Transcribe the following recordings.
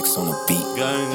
X on the beat.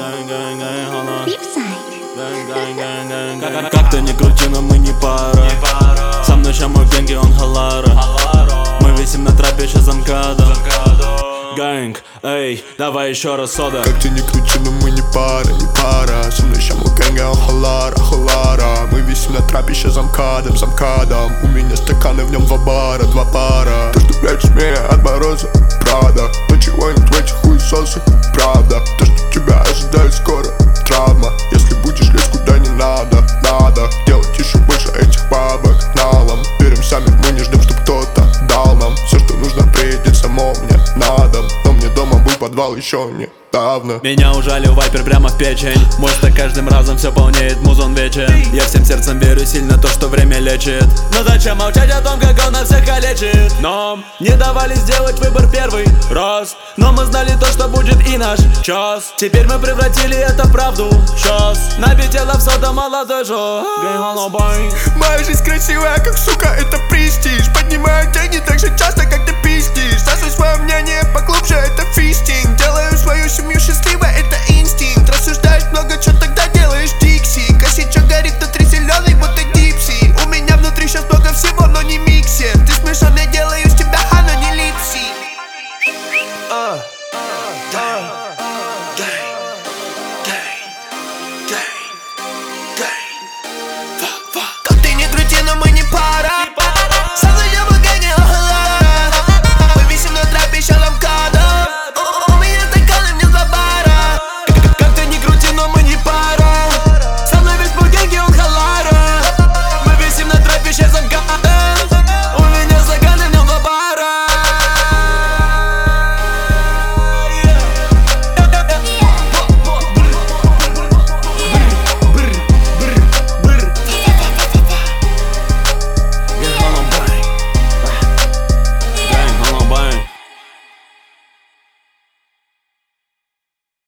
Как ты ни крути, но мы не пара. Со мной ща мой гэнги, он халара. Мы висим на трапе, ща замкада. Гэнг, эй, давай еще раз сода. Как ты ни крути, но мы не пара, не пара. Со мной ща мой гэнги, он халара, халара. Мы висим на трапе, ща замкадом, замкадом. У меня стаканы, в нем два пара. То, что прячешь меня от мороза, правда. Но чего-нибудь в этих хуесосах, правда. То, что тебя ожидает скоро, травма. Если будешь лезть куда не надо, надо делать еще больше этих бабок налом. Берем сами, мы не ждем, чтоб кто-то дал нам. Все, что нужно, приедет само мне на дом. Но мне дома был подвал еще недавно. Меня ужалил вайпер прямо в печень. Мой каждым разом все полнеет, музон вечен. Я всем сердцем верю сильно то, что время лечит. Но зачем молчать о том, как он нас всех калечит? Нам не давали сделать выбор первый раз, но мы знали то, что будет и наш час. Теперь мы превратили это в правду. Сейчас набитела в сода молодой жо. Моя жизнь красивая, как сука, это престиж. Поднимаю деньги так же часто, как ты пиздишь. Засуй свое мнение поглубже, это фистинг. Делаю